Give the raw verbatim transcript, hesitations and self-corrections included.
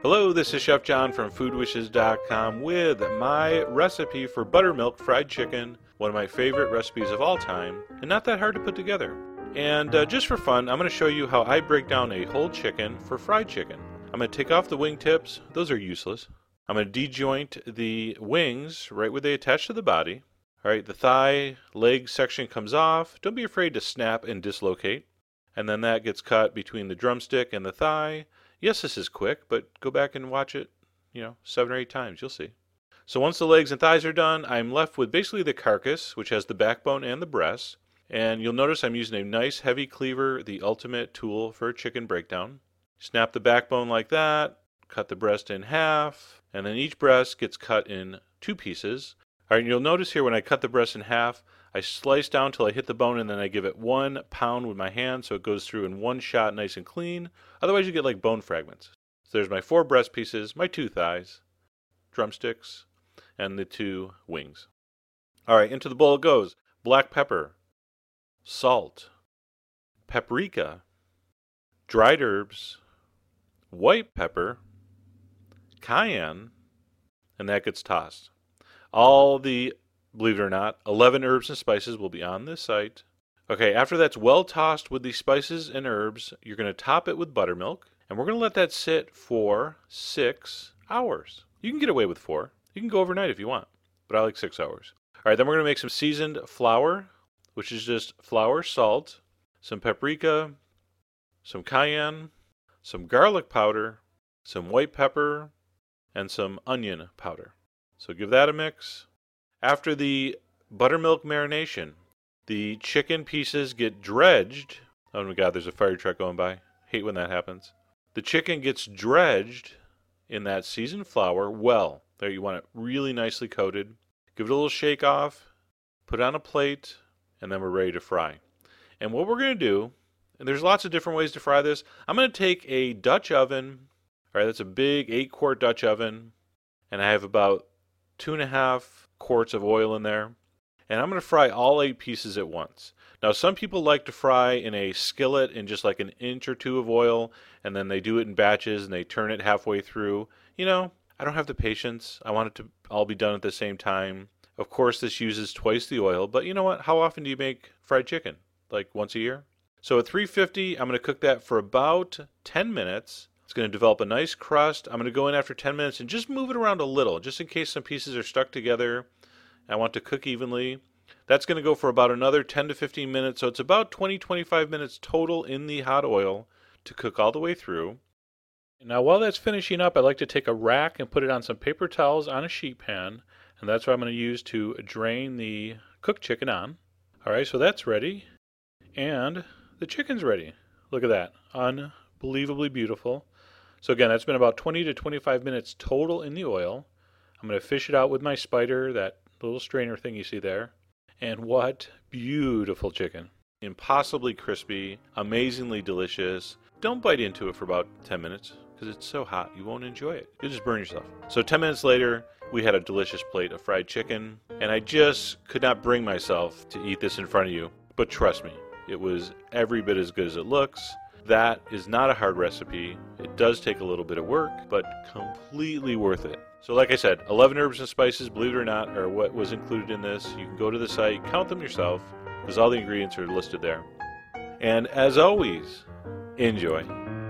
Hello, this is Chef John from food wishes dot com with my recipe for buttermilk fried chicken, one of my favorite recipes of all time, and not that hard to put together. And uh, just for fun, I'm going to show you how I break down a whole chicken for fried chicken. I'm going to take off the wing tips. Those are useless. I'm going to de-joint the wings right where they attach to the body. All right, the thigh, leg section comes off. Don't be afraid to snap and dislocate. And then that gets cut between the drumstick and the thigh. Yes, this is quick, but go back and watch it, you know, seven or eight times. You'll see. So once the legs and thighs are done, I'm left with basically the carcass, which has the backbone and the breast. And you'll notice I'm using a nice heavy cleaver, the ultimate tool for a chicken breakdown. Snap the backbone like that, cut the breast in half, and then each breast gets cut in two pieces. All right, and you'll notice here when I cut the breast in half, I slice down until I hit the bone, and then I give it one pound with my hand so it goes through in one shot nice and clean. Otherwise you get like bone fragments. So there's my four breast pieces, my two thighs, drumsticks, and the two wings. All right, into the bowl it goes. Black pepper, salt, paprika, dried herbs, white pepper, cayenne, and that gets tossed. All the, believe it or not, eleven herbs and spices will be on this site. Okay, after that's well tossed with the spices and herbs, you're going to top it with buttermilk, and we're going to let that sit for six hours. You can get away with four. You can go overnight if you want, but I like six hours. All right, then we're going to make some seasoned flour, which is just flour, salt, some paprika, some cayenne, some garlic powder, some white pepper, and some onion powder. So give that a mix. After the buttermilk marination, the chicken pieces get dredged. Oh my God, there's a fire truck going by. Hate when that happens. The chicken gets dredged in that seasoned flour well. There, you want it really nicely coated. Give it a little shake off, put it on a plate, and then we're ready to fry. And what we're going to do, and there's lots of different ways to fry this. I'm going to take a Dutch oven. All right, that's a big eight quart Dutch oven. And I have about two and a half quarts of oil in there. And I'm going to fry all eight pieces at once. Now, some people like to fry in a skillet in just like an inch or two of oil, and then they do it in batches and they turn it halfway through. You know, I don't have the patience. I want it to all be done at the same time. Of course, this uses twice the oil, but you know what? How often do you make fried chicken? Like once a year? So at three fifty, I'm going to cook that for about ten minutes. It's going to develop a nice crust. I'm going to go in after ten minutes and just move it around a little, just in case some pieces are stuck together. I want to cook evenly. That's going to go for about another ten to fifteen minutes, so it's about twenty to twenty-five minutes total in the hot oil to cook all the way through. Now while that's finishing up, I like to take a rack and put it on some paper towels on a sheet pan, and that's what I'm going to use to drain the cooked chicken on. All right, so that's ready, and the chicken's ready. Look at that, unbelievably beautiful. So again, that's been about twenty to twenty-five minutes total in the oil. I'm going to fish it out with my spider, that little strainer thing you see there. And what beautiful chicken. Impossibly crispy, amazingly delicious. Don't bite into it for about ten minutes because it's so hot you won't enjoy it. You'll just burn yourself. So ten minutes later, we had a delicious plate of fried chicken. And I just could not bring myself to eat this in front of you. But trust me, it was every bit as good as it looks. That is not a hard recipe. It does take a little bit of work, but completely worth it. So like I said, eleven herbs and spices, believe it or not, are what was included in this. You can go to the site, count them yourself, because all the ingredients are listed there. And as always, enjoy.